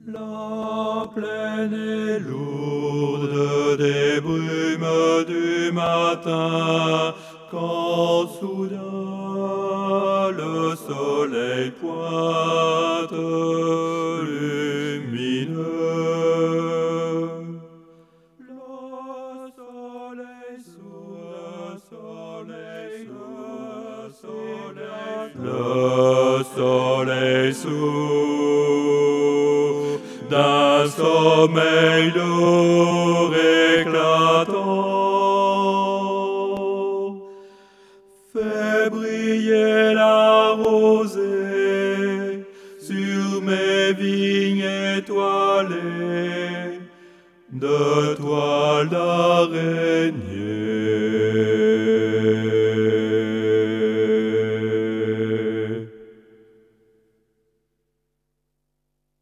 La plaine est lourde des brumes du matin, quand soudain le soleil pointe lumineux. Le soleil sous, le soleil sous, le soleil sous. D'un sommeil lourd éclatant, fais briller la rosée sur mes vignes étoilées de toiles d'araignée.